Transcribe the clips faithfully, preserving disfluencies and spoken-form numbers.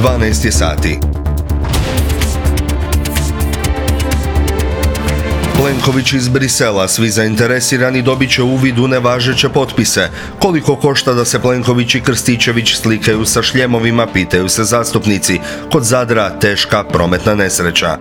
dvanaest je sati. Plenković iz Brisela, svi zainteresirani dobit će uvid u nevažeće potpise. Koliko košta da se Plenković i Krstičević slikaju sa šljemovima, pitaju se zastupnici. Kod Zadra teška prometna nesreća.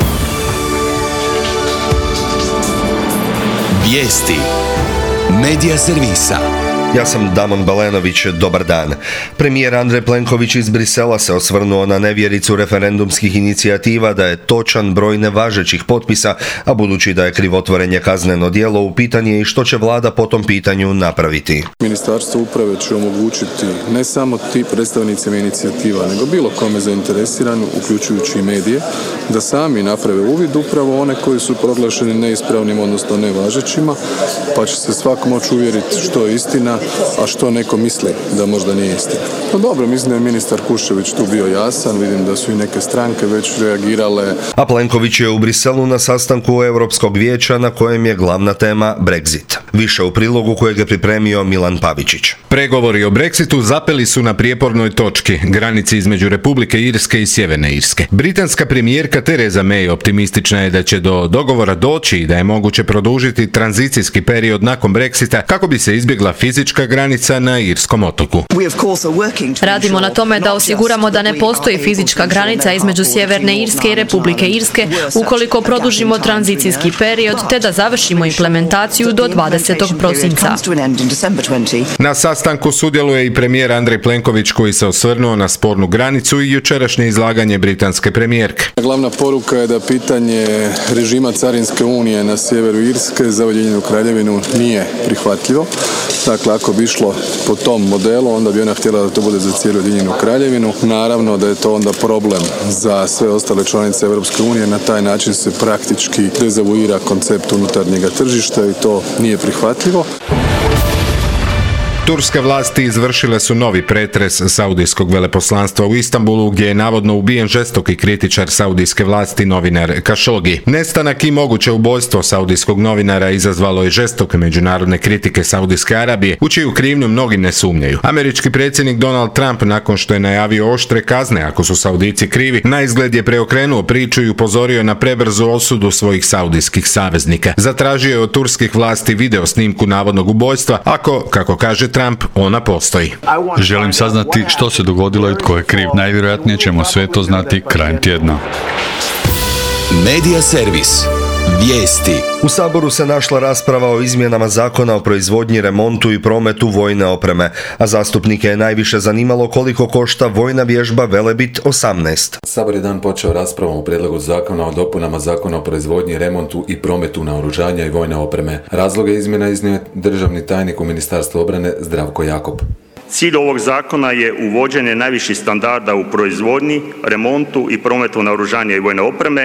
Vijesti Medija servisa. Ja sam Damon Balenović, dobar dan. Premijer Andrej Plenković iz Brisela se osvrnuo na nevjericu referendumskih inicijativa da je točan broj nevažećih potpisa, a budući da je krivotvorenje kazneno djelo, u pitanje i što će vlada po tom pitanju napraviti. Ministarstvo uprave će omogućiti ne samo ti predstavnicima inicijativa, nego bilo kome zainteresiranu, uključujući i medije, da sami naprave uvid upravo one koji su proglašeni neispravnim, odnosno nevažećima, pa će se svako moći uvjeriti što je istina, a što neko misli da možda nije istina. No dobro, mislim da je ministar Kuščević tu bio jasan, vidim da su i neke stranke već reagirale. A Plenković je u Briselu na sastanku Europskog vijeća na kojem je glavna tema Brexit. Više u prilogu kojeg je pripremio Milan Pavičić. Pregovori o Brexitu zapeli su na prijepornoj točki, granici između Republike Irske i Sjeverne Irske. Britanska premijerka Theresa May optimistična je da će do dogovora doći i da je moguće produžiti tranzicijski period nakon Brexita kako bi se izbjegla fizička granica na irskom otoku. Radimo na tome da osiguramo da ne postoji fizička granica između Sjeverne Irske i Republike Irske ukoliko produžimo tranzicijski period te da završimo implementaciju do dvadesetog prosinca. Na sastanku sudjeluje i premijer Andrej Plenković koji se osvrnuo na spornu granicu i jučerašnje izlaganje britanske premijerke. Glavna poruka je da pitanje režima Carinske unije na sjeveru Irske za Ujedinjenu Kraljevinu nije prihvatljivo. Dakle, ako bi išlo po tom modelu, onda bi ona htjela da to bude za cijelu Ujedinjenu Kraljevinu. Naravno da je to onda problem za sve ostale članice Europske unije. Na taj način se praktički dezavuira koncept unutarnjega tržišta i to nije prihvatljivo. Turske vlasti izvršile su novi pretres saudijskog veleposlanstva u Istanbulu, gdje je navodno ubijen žestoki kritičar saudijske vlasti novinar Khashoggi. Nestanak i moguće ubojstvo saudijskog novinara izazvalo je žestoke međunarodne kritike Saudijske Arabije, u čiju krivnju mnogi ne sumnjaju. Američki predsjednik Donald Trump, nakon što je najavio oštre kazne ako su Saudijci krivi, na izgled je preokrenuo priču i upozorio na prebrzu osudu svojih saudijskih saveznika. Zatražio je od turskih vlasti video snimku navodnog ubojstva, ako, kako kaže Trump, ona postoji. Želim saznati što se dogodilo i tko je kriv. Najvjerojatnije ćemo sve to znati krajem tjedna. Medija servis. Vijesti. U Saboru se našla rasprava o izmjenama zakona o proizvodnji, remontu i prometu vojne opreme, a zastupnike je najviše zanimalo koliko košta vojna vježba Velebit osamnaest. Sabor je dan počeo raspravom o prijedlogu zakona o dopunama zakona o proizvodnji, remontu i prometu naoružanja i vojne opreme. Razloge izmjena iznio je državni tajnik u Ministarstvu obrane Zdravko Jakop. Cilj ovog zakona je uvođenje najviših standarda u proizvodnji, remontu i prometu naoružanja i vojne opreme,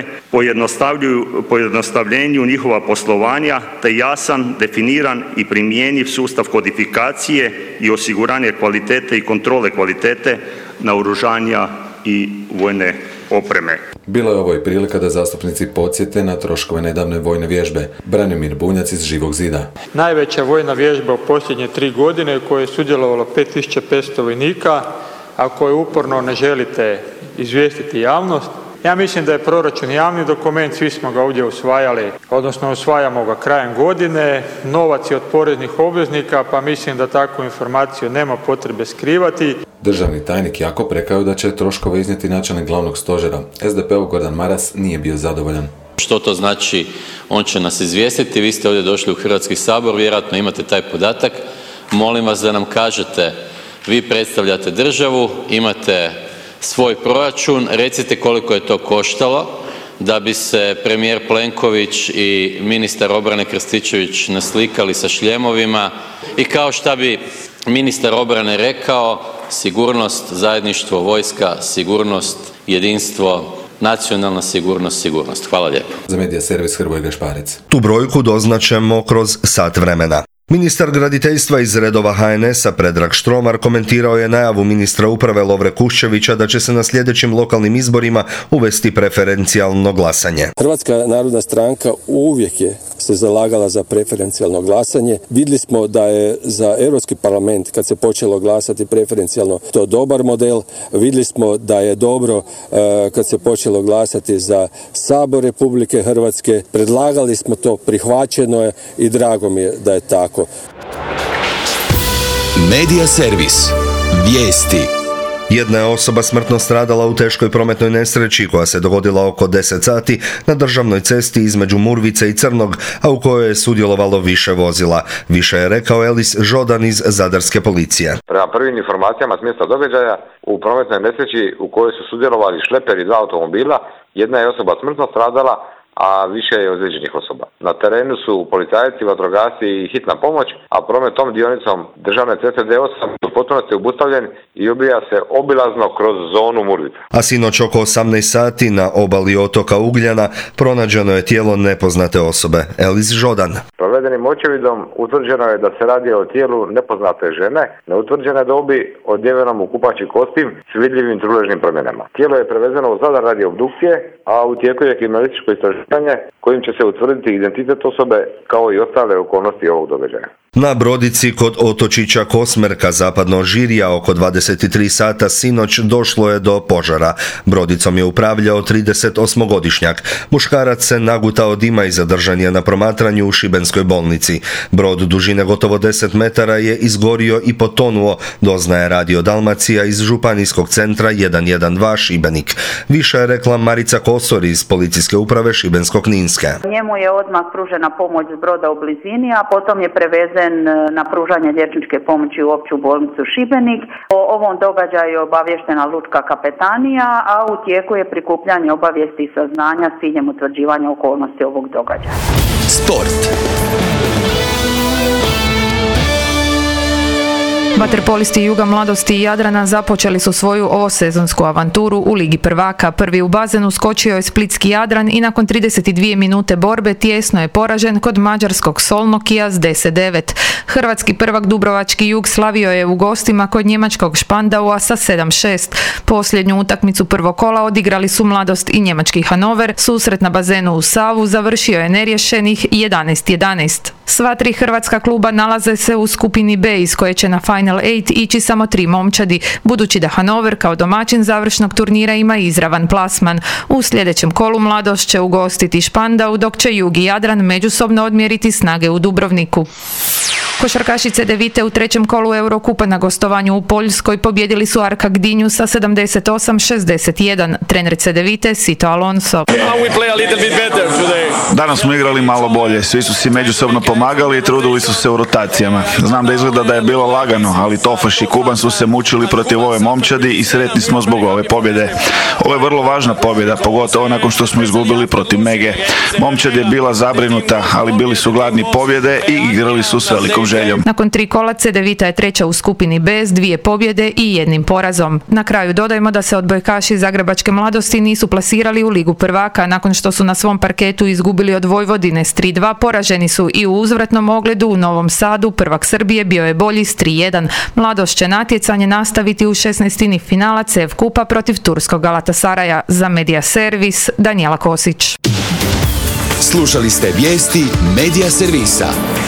pojednostavljenju njihova poslovanja te jasan, definiran i primjenjiv sustav kodifikacije i osiguranje kvalitete i kontrole kvalitete naoružanja i vojne opreme. Bila je ovo i prilika da zastupnici podsjete na troškove nedavne vojne vježbe. Branimir Bunjac iz Živog zida. Najveća vojna vježba u posljednje tri godine u kojoj je sudjelovalo pet tisuća petsto vojnika, a koje uporno ne želite izvijestiti javnost. Ja mislim da je proračun javni dokument, svi smo ga ovdje usvajali, odnosno usvajamo ga krajem godine, novac je od poreznih obveznika, pa mislim da takvu informaciju nema potrebe skrivati. Državni tajnik Jakop rekao da će troškove iznijeti načelnik glavnog stožera. S D P-ov Gordan Maras nije bio zadovoljan. Što to znači? On će nas izvijestiti, vi ste ovdje došli u Hrvatski sabor, vjerojatno imate taj podatak. Molim vas da nam kažete, vi predstavljate državu, imate svoj proračun, recite koliko je to koštalo da bi se premijer Plenković i ministar obrane Krstičević naslikali sa šljemovima i kao šta bi ministar obrane rekao, sigurnost, zajedništvo, vojska, sigurnost, jedinstvo, nacionalna sigurnost, sigurnost. Hvala lijepo. Za Medija servis Hrvoje Gašparec. Tu brojku doznaćemo kroz sat vremena. Ministar graditeljstva iz redova H N S-a Predrag Štromar komentirao je najavu ministra uprave Lovre Kuščevića da će se na sljedećim lokalnim izborima uvesti preferencijalno glasanje. Hrvatska narodna stranka uvijek je se zalagala za preferencijalno glasanje. Vidjeli smo da je za Europski parlament, kad se počelo glasati preferencijalno, to dobar model. Vidjeli smo da je dobro kad se počelo glasati za Sabor Republike Hrvatske. Predlagali smo to, prihvaćeno je i drago mi je da je tako. Medija servis. Vijesti. Jedna je osoba smrtno stradala u teškoj prometnoj nesreći koja se dogodila oko deset sati na državnoj cesti između Murvice i Crnog, a u kojoj je sudjelovalo više vozila. Više je rekao Elis Žodan iz Zadarske policije. Prema prvim informacijama s mjesta događaja, u prometnoj nesreći u kojoj su sudjelovali šleper i dva automobila, jedna je osoba smrtno stradala, a više je ozlijeđenih osoba. Na terenu su policajci, vatrogasci i hitna pomoć, a promet tom dionicom državne ceste D osam u potpunosti obustavljen i odvija se obilazno kroz zonu Murvice. A sinoć oko osamnaest sati na obali otoka Ugljana pronađeno je tijelo nepoznate osobe. Elis Žodan. Provedenim očevidom utvrđeno je da se radi o tijelu nepoznate žene, neutvrđene dobi, odjevenom u kupaći kostim s vidljivim truležnim promjenama. Tijelo je prevezeno u Zadar radi obdukcije, a u tijeku je kriminalističko istraživanje kojim će se utvrditi identitet osobe kao i ostale okolnosti ovog događaja. Na brodici kod otočića Kosmerka zapadno od Žirja oko dvadeset tri sata sinoć došlo je do požara. Brodicom je upravljao tridesetosmogodišnjak. Muškarac se nagutao dima i zadržan je na promatranju u šibenskoj bolnici. Brod dužine gotovo deset metara je izgorio i potonuo, doznaje Radio Dalmacija iz Županijskog centra jedan jedan dva Šibenik. Više je rekla Marica Kosor iz policijske uprave Šibensko-kninske. Njemu je odmah pružena pomoć s broda u blizini, a potom je prevezen na pružanje liječničke pomoći u opću bolnicu Šibenik. O ovom događaju je obavještena lučka kapetanija, a u tijeku je prikupljanje obavijesti i saznanja s ciljem utvrđivanja okolnosti ovog događaja. Sport. Vaterpolisti Juga Mladosti i Jadrana započeli su svoju ovosezonsku avanturu u Ligi prvaka. Prvi u bazenu skočio je splitski Jadran i nakon trideset dvije minute borbe tijesno je poražen kod mađarskog Solnokija s deset devet. Hrvatski prvak Dubrovački Jug slavio je u gostima kod njemačkog Špandaua sa sedam šest. Posljednju utakmicu prvog kola odigrali su Mladost i njemački Hanover. Susret na bazenu u Savu završio je neriješenih jedanaest jedanaest. Sva tri hrvatska kluba nalaze se u skupini B iz koje će na Final osam ići samo tri momčadi, budući da Hanover kao domaćin završnog turnira ima izravan plasman. U sljedećem kolu Mladost će ugostiti Špandau, dok će Jug i Jadran međusobno odmjeriti snage u Dubrovniku. Košarkaši Cedevite u trećem kolu Eurokupa na gostovanju u Poljskoj pobjedili su Arka Gdinju sa sedamdeset osam šezdeset jedan. Trener Cedevite Sito Alonso. Danas smo igrali malo bolje, svi su si međusobno pomagali i trudili su se u rotacijama. Znam da izgleda da je bilo lagano, ali Tofaš i Kuban su se mučili protiv ove momčadi i sretni smo zbog ove pobjede. Ovo je vrlo važna pobjeda, pogotovo nakon što smo izgubili protiv Mege. Momčad je bila zabrinuta, ali bili su gladni pobjede i igrali su s velikom željom. Nakon tri kola Cedevita je treća u skupini B s dvije pobjede i jednim porazom. Na kraju dodajmo da se odbojkaši Zagrebačke Mladosti nisu plasirali u Ligu prvaka nakon što su na svom parketu izgubili od Vojvodine s tri dva. Poraženi su i u uzvratnom ogledu u Novom Sadu. Prvak Srbije bio je bolji s tri jedan. Mladost će natjecanje nastaviti u šesnaestini finala C F Kupa protiv turskog Galatasaraja. Za Medija servis Danijela Kosić. Slušali ste vijesti Medija servisa.